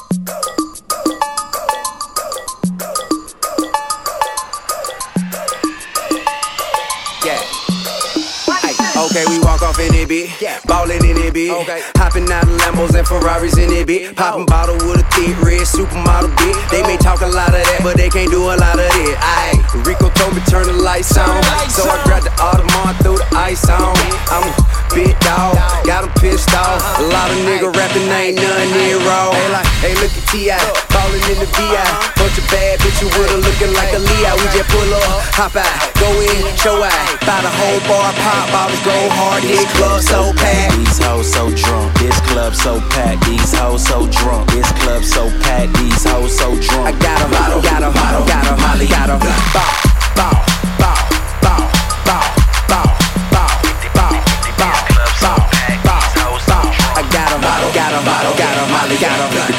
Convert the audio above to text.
Okay, we walk off in it, bitch. Ballin' in it, bitch. Hopping out of Lambos and Ferraris in it, bitch. Poppin' bottle with a thick red supermodel, bitch. They may talk a lot of that, but they can't do a lot of it. Aye, Rico told me turn the lights on, so I grabbed the Audemars, threw the ice on. I'm a big dog, got him pissed off. A lot of nigga rapping, ain't none near raw. Hey, look at T.I., ballin' in the V.I. Bunch of bad bitches with her looking like a Leo. We just pull up, hop out, go in, show out. Buy the whole bar, pop bottles, go hard. This club so packed. These hoes so drunk. This club so packed. These hoes so drunk. This club so packed. These hoes so drunk. I got 'em, got 'em, got 'em, Molly got 'em. Bow, bow, bow, bow, bow, bow, bow, bow, bow, bow, bow, bow. I got 'em, got 'em, got 'em, Molly got 'em.